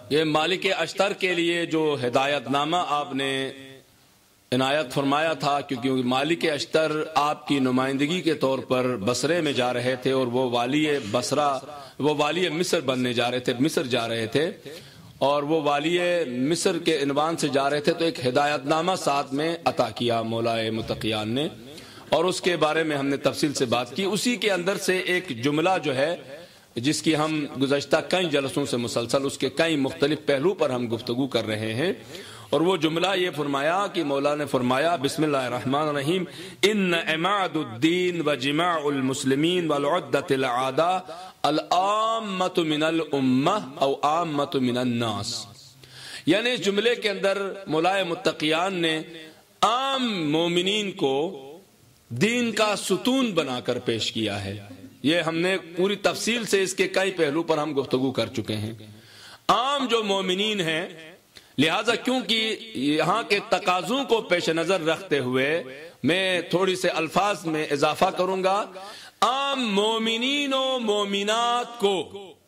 یہ مالک اشتر کے لیے جو ہدایت نامہ آپ نے عنایت فرمایا تھا، کیونکہ مالک اشتر آپ کی نمائندگی کے طور پر بصرے میں جا رہے تھے اور وہ والی مصر بننے جا رہے تھے، مصر جا رہے تھے اور وہ والی مصر کے عنوان سے جا رہے تھے، تو ایک ہدایت نامہ ساتھ میں عطا کیا مولائے متقیان نے، اور اس کے بارے میں ہم نے تفصیل سے بات کی۔ اسی کے اندر سے ایک جملہ جو ہے جس کی ہم گزشتہ کئی جلسوں سے مسلسل اس کے کئی مختلف پہلو پر ہم گفتگو کر رہے ہیں، اور وہ جملہ یہ فرمایا کہ مولا نے فرمایا بسم اللہ الرحمن الرحیم ان عماد الدین و جماع المسلمین والعدت العادہ العامۃ من الامہ او عامۃ من الناس، یعنی اس جملے کے اندر مولائے متقیان نے عام مومنین کو دین کا ستون بنا کر پیش کیا ہے۔ یہ ہم نے پوری تفصیل سے اس کے کئی پہلو پر ہم گفتگو کر چکے ہیں۔ عام جو مومنین ہیں، لہذا کیونکہ یہاں کے تقاضوں کو پیش نظر رکھتے ہوئے میں تھوڑی سے الفاظ میں اضافہ کروں گا۔ عام مومنین و مومنات کو،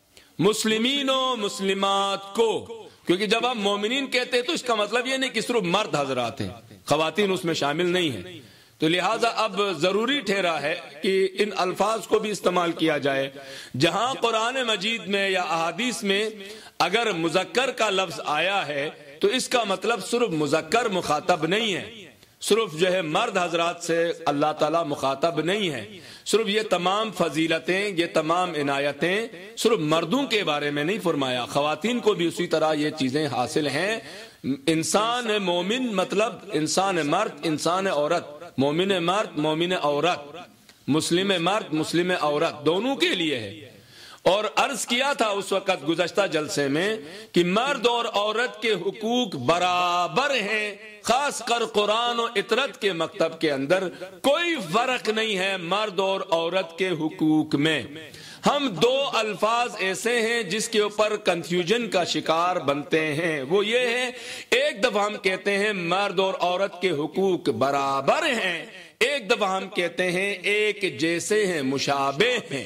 مسلمین و مسلمات کو، کیونکہ جب ہم مومنین کہتے ہیں تو اس کا مطلب یہ نہیں کہ صرف مرد حضرات ہیں، خواتین اس میں شامل نہیں ہیں، تو لہٰذا اب ضروری ٹھہرا ہے کہ ان الفاظ کو بھی استعمال کیا جائے۔ جہاں قرآن مجید میں یا احادیث میں اگر مذکر کا لفظ آیا ہے تو اس کا مطلب صرف مذکر مخاطب نہیں ہے، صرف جو ہے مرد حضرات سے اللہ تعالیٰ مخاطب نہیں ہے، صرف یہ تمام فضیلتیں، یہ تمام عنایتیں صرف مردوں کے بارے میں نہیں فرمایا، خواتین کو بھی اسی طرح یہ چیزیں حاصل ہیں۔ انسان مومن مطلب انسان مرد، انسان عورت، مومن مرد، مومن عورت، مسلم مرد، مسلم عورت، دونوں کے لیے ہے۔ اور عرض کیا تھا اس وقت گزشتہ جلسے میں کہ مرد اور عورت کے حقوق برابر ہیں، خاص کر قرآن و اطرت کے مکتب کے اندر کوئی فرق نہیں ہے مرد اور عورت کے حقوق میں۔ ہم دو الفاظ ایسے ہیں جس کے اوپر کنفیوژن کا شکار بنتے ہیں، وہ یہ ہے ایک دفعہ ہم کہتے ہیں مرد اور عورت کے حقوق برابر ہیں، ایک دفعہ ہم کہتے ہیں ایک جیسے ہیں، مشابہ ہیں۔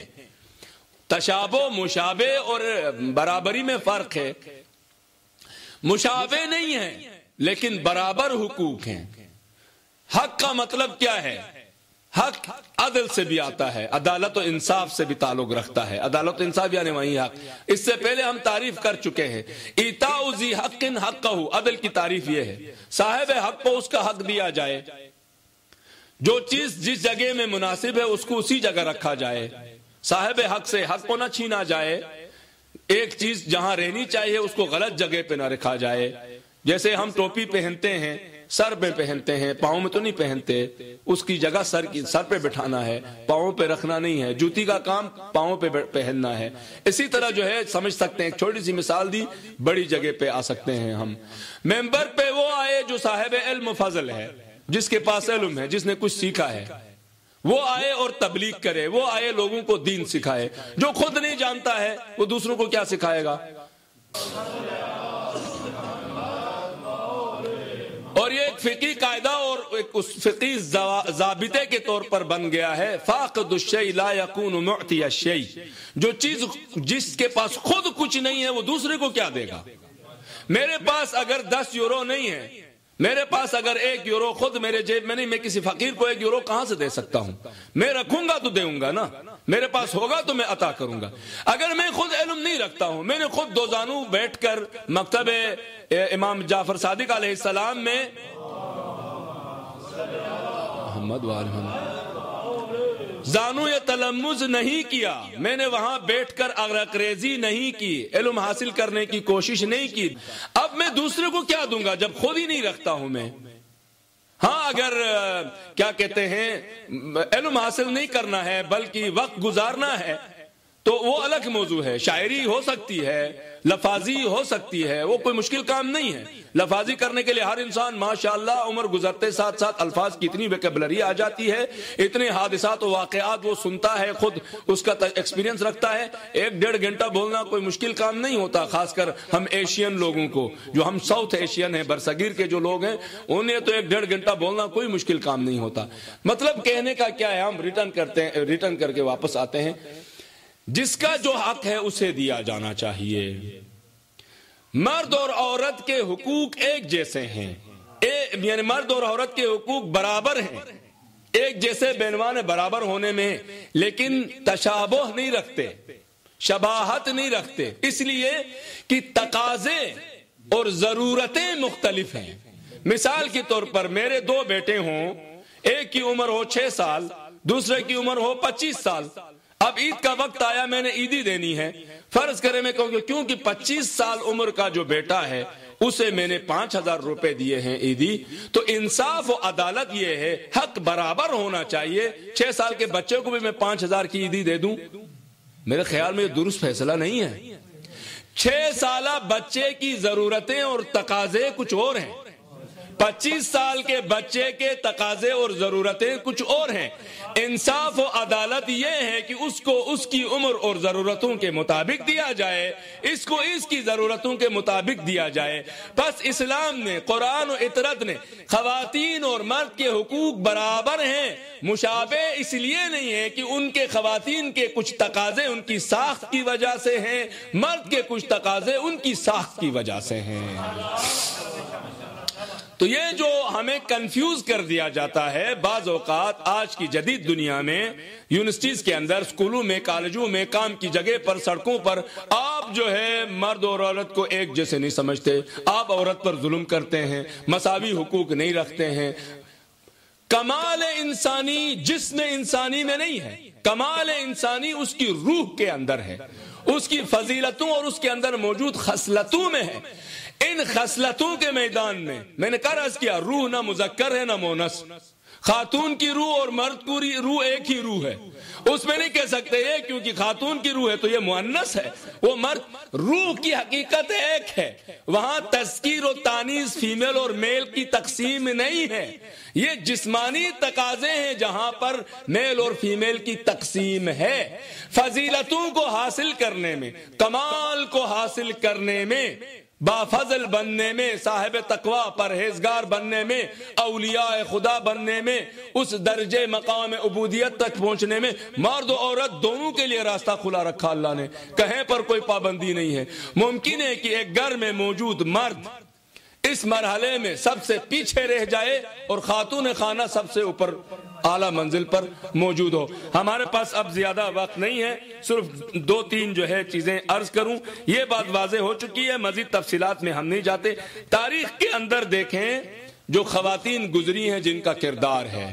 تشابہ، مشابہ اور برابری میں فرق ہے۔ مشابہ نہیں ہے لیکن برابر حقوق ہیں۔ حق کا مطلب کیا ہے؟ حق عدل سے بھی آتا ہے، عدالت و انصاف سے بھی تعلق رکھتا ہے۔ عدالت و انصاف یعنی وہی حق، اس سے پہلے ہم تعریف کر چکے ہیں۔ ایتاء ذی حق حقہ، عدل کی تعریف یہ ہے صاحب حق کو اس کا حق دیا جائے، جو چیز جس جگہ میں مناسب ہے اس کو اسی جگہ رکھا جائے، صاحب حق سے حق کو نہ چھینا جائے، ایک چیز جہاں رہنی چاہیے اس کو غلط جگہ پہ نہ رکھا جائے۔ جیسے ہم ٹوپی پہنتے ہیں، سر پہ پہنتے ہیں، پاؤں میں تو نہیں پہنتے، اس کی جگہ سر پہ بٹھانا ہے، پاؤں پہ رکھنا نہیں ہے، جوتی کا کام پاؤں پہ پہننا ہے۔ اسی طرح جو ہے سمجھ سکتے ہیں، ایک چھوٹی سی مثال دی، بڑی جگہ پہ آ سکتے ہیں ہم۔ ممبر پہ وہ آئے جو صاحب علم و فضل ہے، جس کے پاس علم ہے، جس نے کچھ سیکھا ہے، وہ آئے اور تبلیغ کرے، وہ آئے لوگوں کو دین سکھائے۔ جو خود نہیں جانتا ہے وہ دوسروں کو کیا سکھائے گا؟ اور یہ ایک فقہی قاعدہ اور ایک اس فقہی ضابطے کے طور پر بن گیا ہے، فاقد الشیء لا یکون معطی الشیء، جو چیز جس کے پاس خود کچھ نہیں ہے وہ دوسرے کو کیا دے گا؟ میرے پاس اگر 10 یورو نہیں ہے، میرے پاس اگر 1 یورو خود میرے جیب میں نہیں، میں کسی فقیر کو 1 یورو کہاں سے دے سکتا ہوں؟ میں رکھوں گا تو دوں گا نا، میرے پاس ہوگا تو میں عطا کروں گا۔ اگر میں خود علم نہیں رکھتا ہوں، میں نے خود دو زانو بیٹھ کر مکتب امام جعفر صادق علیہ السلام میں زانو یا تلمذ نہیں کیا، میں نے وہاں بیٹھ کر اغرقریزی نہیں کی، علم حاصل کرنے کی کوشش نہیں کی، اب میں دوسرے کو کیا دوں گا جب خود ہی نہیں رکھتا ہوں میں؟ ہاں اگر کیا کہتے ہیں علم حاصل نہیں کرنا ہے بلکہ وقت گزارنا ہے تو وہ الگ موضوع ہے، شاعری ہو سکتی ہے، لفاظی ہو سکتی ہے، وہ کوئی مشکل کام نہیں ہے۔ لفاظی کرنے کے لیے ہر انسان ماشاءاللہ عمر گزرتے ساتھ ساتھ الفاظ کی اتنی ویکیبلری آ جاتی ہے، اتنے حادثات و واقعات وہ سنتا ہے، خود اس کا ایکسپیرینس رکھتا ہے۔ 1-1.5 گھنٹہ بولنا کوئی مشکل کام نہیں ہوتا، خاص کر ہم ایشین لوگوں کو، جو ہم ساؤتھ ایشین ہیں، برصغیر کے جو لوگ ہیں، انہیں تو 1-1.5 گھنٹہ بولنا کوئی مشکل کام نہیں ہوتا۔ مطلب کہنے کا کیا ہے، ہم ریٹرن کر کے واپس آتے ہیں، جس کا جو حق ہے اسے دیا جانا چاہیے۔ مرد اور عورت کے حقوق ایک جیسے ہیں، یعنی مرد اور عورت کے حقوق برابر ہیں، ایک جیسے بینوان برابر ہونے میں، لیکن تشابہ نہیں رکھتے، شباہت نہیں رکھتے، اس لیے کہ تقاضے اور ضرورتیں مختلف ہیں۔ مثال کے طور پر میرے دو بیٹے ہوں، ایک کی عمر ہو 6 سال، دوسرے کی عمر ہو 25 سال، اب عید کا وقت آیا، میں نے عیدی دینی ہے، فرض کرے میں کہوں گا کیونکہ 25 سال عمر کا جو بیٹا ہے اسے میں نے 5000 روپے دیے ہیں عیدی، تو انصاف و عدالت یہ ہے حق برابر ہونا چاہیے، 6 سال کے بچے کو بھی میں 5000 کی عیدی دے دوں، میرے خیال میں یہ درست فیصلہ نہیں ہے۔ 6 سالہ بچے کی ضرورتیں اور تقاضے کچھ اور ہیں، 25 سال کے بچے کے تقاضے اور ضرورتیں کچھ اور ہیں۔ انصاف و عدالت یہ ہے کہ اس کو اس کی عمر اور ضرورتوں کے مطابق دیا جائے، اس کو اس کی ضرورتوں کے مطابق دیا جائے۔ بس اسلام نے، قرآن و اطرت نے خواتین اور مرد کے حقوق برابر ہیں، مشابہ اس لیے نہیں ہے کہ ان کے خواتین کے کچھ تقاضے ان کی ساخت کی وجہ سے ہیں، مرد کے کچھ تقاضے ان کی ساخت کی وجہ سے ہیں۔ تو یہ جو ہمیں کنفیوز کر دیا جاتا ہے بعض اوقات آج کی جدید دنیا میں، یونیورسٹیز کے اندر، اسکولوں میں، کالجوں میں، کام کی جگہ پر، سڑکوں پر، آپ جو ہے مرد اور عورت کو ایک جیسے نہیں سمجھتے، آپ عورت پر ظلم کرتے ہیں، مساوی حقوق نہیں رکھتے ہیں۔ کمال انسانی جسم انسانی میں نہیں ہے، کمال انسانی اس کی روح کے اندر ہے، اس کی فضیلتوں اور اس کے اندر موجود خصلتوں میں ہے۔ ان خصلتوں کے میدان میں نے عرض کیا، روح نہ مذکر ہے نہ مونس، خاتون کی روح اور مرد کی روح ایک ہی روح ہے، اس میں نہیں کہہ سکتے یہ کیونکہ خاتون کی روح ہے تو یہ مؤنث ہے، وہ مرد، روح کی حقیقت ایک ہے، وہاں تذکیر و تانیث فیمیل اور میل کی تقسیم نہیں ہے، یہ جسمانی تقاضے ہیں جہاں پر میل اور فیمیل کی تقسیم ہے۔ فضیلتوں کو حاصل کرنے میں، کمال کو حاصل کرنے میں، بافضل بننے میں، صاحب تقوی پرہیزگار بننے میں، اولیاء خدا بننے میں، اس درجے مقام عبودیت تک پہنچنے میں مرد و عورت دونوں کے لیے راستہ کھلا رکھا اللہ نے، کہیں پر کوئی پابندی نہیں ہے۔ ممکن ہے کہ ایک گھر میں موجود مرد اس مرحلے میں سب سے پیچھے رہ جائے اور خاتون خانہ سب سے اوپر اعلیٰ منزل پر موجود ہو۔ ہمارے پاس اب زیادہ وقت نہیں ہے، صرف 2-3 جو ہے چیزیں عرض کروں، یہ بات واضح ہو چکی ہے، مزید تفصیلات میں ہم نہیں جاتے۔ تاریخ کے اندر دیکھیں جو خواتین گزری ہیں جن کا کردار ہے،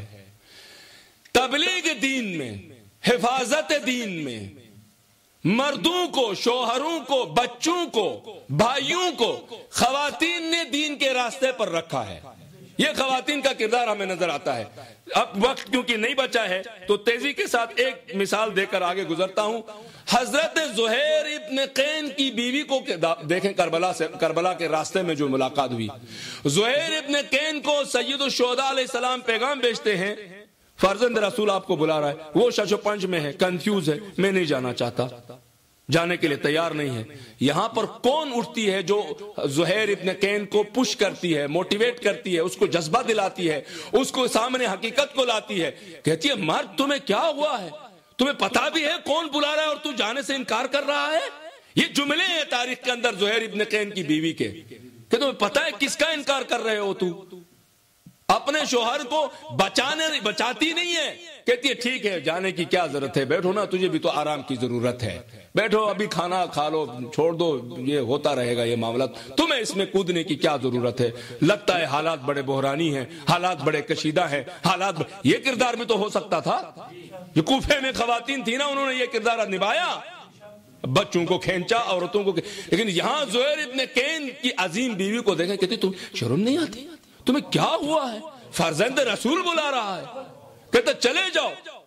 تبلیغ دین میں، حفاظت دین میں، مردوں کو، شوہروں کو، بچوں کو، بھائیوں کو خواتین نے دین کے راستے پر رکھا ہے، یہ خواتین کا کردار ہمیں نظر آتا ہے۔ اب وقت کیونکہ نہیں بچا ہے تو تیزی کے ساتھ ایک مثال دے کر آگے گزرتا ہوں۔ حضرت زہیر ابن قین کی بیوی کو دیکھیں، کربلا کے راستے میں جو ملاقات ہوئی، زہیر ابن قین کو سید الشہداء علیہ السلام پیغام بھیجتے ہیں، فرزند رسول آپ کو بلا رہا ہے، وہ شش و پنج میں ہے، کنفیوز ہے، میں نہیں جانا چاہتا، جانے کے لیے تیار نہیں ہے۔ یہاں پر کون اٹھتی ہے جو زہیر ابن قین کو پش کرتی ہے، موٹیویٹ کرتی ہے، اس کو جذبہ دلاتی ہے، اس کو سامنے حقیقت کو لاتی ہے، کہتی ہے مرد تمہیں کیا ہوا ہے، تمہیں پتا بھی ہے کون بلا رہا ہے اور تو جانے سے انکار کر رہا ہے۔ یہ جملے ہیں تاریخ کے اندر زہیر ابن قین کی بیوی کے کہ تمہیں پتا ہے کس کا انکار کر رہے ہو، تو اپنے شوہر کو بچاتی نہیں ہے، کہتی ہے ٹھیک ہے جانے کی کیا ضرورت ہے، بیٹھو نا، تجھے بھی تو آرام کی ضرورت ہے، بیٹھو ابھی کھانا کھا لو، چھوڑ دو، یہ ہوتا رہے گا یہ معاملہ، تمہیں اس میں کودنے کی کیا ضرورت ہے، لگتا ہے حالات بڑے بحرانی ہیں، حالات بڑے کشیدہ ہیں، یہ کردار بھی تو ہو سکتا تھا۔ جو کوفے میں خواتین تھی نا، انہوں نے یہ کردار نبھایا، بچوں کو کھینچا، عورتوں کو، لیکن یہاں زہیر ابن قین کی عظیم بیوی کو دیکھیں، کہتی تم شرم نہیں آتی، تمہیں کیا ہوا ہے، فرزند رسول بلا رہا ہے، کہتے چلے جاؤ۔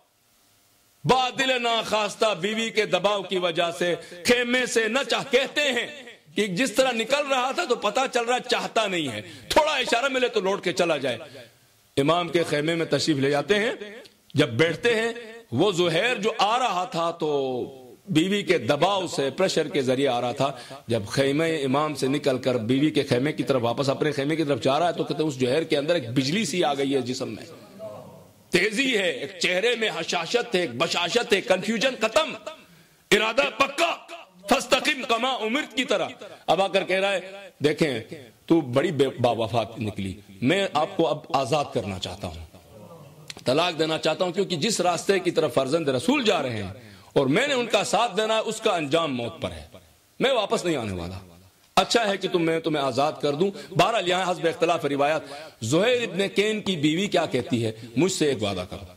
بادل ناخواستہ بیوی کے دباؤ کی وجہ سے خیمے سے نہ کہتے ہیں کہ جس طرح نکل رہا تھا تو پتا چل رہا چاہتا نہیں ہے، تھوڑا اشارہ ملے تو لوٹ کے چلا جائے۔ امام کے خیمے میں تشریف لے جاتے ہیں، جب بیٹھتے ہیں، وہ زہیر جو آ رہا تھا تو بیوی کے دباؤ سے، پریشر کے ذریعے آ رہا تھا، جب خیمہ امام سے نکل کر بیوی کے خیمے کی طرف واپس اپنے خیمے کی طرف جا رہا ہے تو کہتے ہیں اس زہیر کے اندر ایک بجلی سی آ گئی ہے، جسم میں تیزی ہے، ایک چہرے میں حشاشت ہے، ایک بشاشت ہے، کنفیوژن ختم، ارادہ پکا، فاستقم کما امرت کی طرح. اب آ کر کہہ رہا ہے دیکھیں تو بڑی باوفات نکلی، میں آپ کو اب آزاد کرنا چاہتا ہوں، طلاق دینا چاہتا ہوں، کیونکہ جس راستے کی طرف فرزند رسول جا رہے ہیں اور میں نے ان کا ساتھ دینا ہے اس کا انجام موت پر ہے، میں واپس نہیں آنے والا، اچھا ہے کہ میں تمہیں آزاد کر دوں. بہرحال یہاں حسب اختلاف روایات زہیر ابن کین کی بیوی کیا کہتی ہے، مجھ سے ایک وعدہ کرو،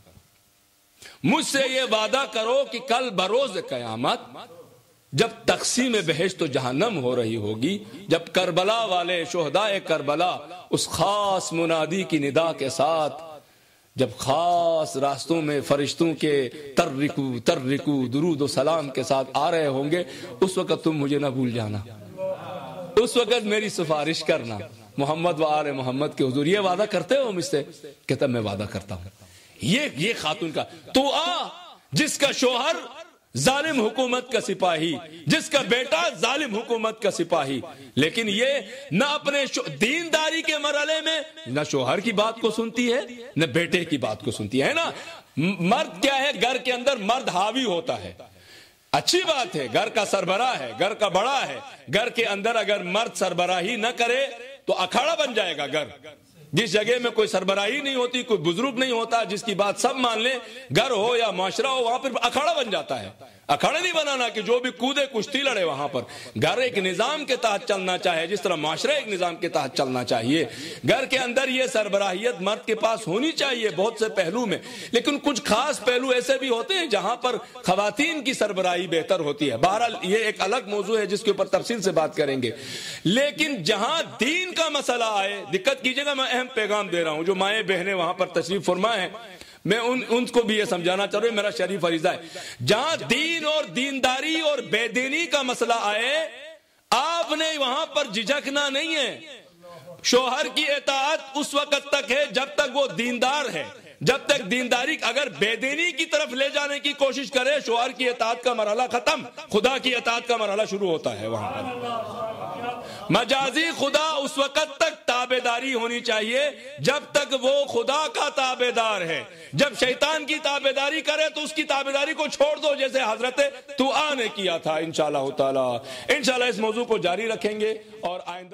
مجھ سے یہ وعدہ کرو کہ کل بروز قیامت جب تقسیم بہشت و جہنم ہو رہی ہوگی، جب کربلا والے شہدائے کربلا اس خاص منادی کی ندا کے ساتھ جب خاص راستوں میں فرشتوں کے ترکو ترکو درود و سلام کے ساتھ آ رہے ہوں گے، اس وقت تم مجھے نہ بھول جانا، اس وقت میری سفارش کرنا محمد و آل محمد کے حضور. یہ وعدہ کرتے ہو مجھ سے؟ کہتا میں وعدہ کرتا ہوں. یہ خاتون کا تو جس کا شوہر ظالم حکومت کا سپاہی، جس کا بیٹا ظالم حکومت کا سپاہی، لیکن یہ نہ اپنے دینداری کے مرحلے میں نہ شوہر کی بات کو سنتی ہے نہ بیٹے کی بات کو سنتی ہے نا. مرد کیا ہے، گھر کے اندر مرد حاوی ہوتا ہے، اچھی بات ہے، گھر کا سربراہ ہے، گھر کا بڑا ہے. گھر کے اندر اگر مرد سربراہی نہ کرے تو اکھاڑا بن جائے گا گھر. جس جگہ میں کوئی سربراہی نہیں ہوتی، کوئی بزرگ نہیں ہوتا جس کی بات سب مان لیں، گھر ہو یا معاشرہ ہو، وہاں پر اکھاڑا بن جاتا ہے. اکھاڑا نہیں بنانا کہ جو بھی کودے کشتی لڑے وہاں پر. گھر ایک نظام کے تحت چلنا چاہے، جس طرح معاشرہ ایک نظام کے تحت چلنا چاہیے. گھر کے اندر یہ سربراہیت مرد کے پاس ہونی چاہیے بہت سے پہلو میں، لیکن کچھ خاص پہلو ایسے بھی ہوتے ہیں جہاں پر خواتین کی سربراہی بہتر ہوتی ہے. بہرحال یہ ایک الگ موضوع ہے جس کے اوپر تفصیل سے بات کریں گے. لیکن جہاں دین کا مسئلہ آئے، دقت کیجئے گا، میں اہم پیغام دے رہا ہوں. جو مائیں بہنیں وہاں پر تشریف فرما ہیں، میں ان کو بھی یہ سمجھانا چاہ رہا ہوں، میرا شریف فریضہ ہے. جہاں دین اور دینداری اور بے دینی کا مسئلہ آئے، آپ نے وہاں پر جھجکنا نہیں ہے. شوہر کی اطاعت اس وقت تک ہے جب تک وہ دیندار ہے. جب تک دینداری اگر بے دینی کی طرف لے جانے کی کوشش کرے، شوہر کی اطاعت کا مرحلہ ختم، خدا کی اطاعت کا مرحلہ شروع ہوتا ہے. وہاں پر مجازی خدا اس وقت تک تابعداری ہونی چاہیے جب تک وہ خدا کا تابعدار ہے. جب شیطان کی تابعداری کرے تو اس کی تابعداری کو چھوڑ دو، جیسے حضرت طوعا نے کیا تھا. انشاءاللہ تعالی انشاءاللہ اس موضوع کو جاری رکھیں گے اور آئندہ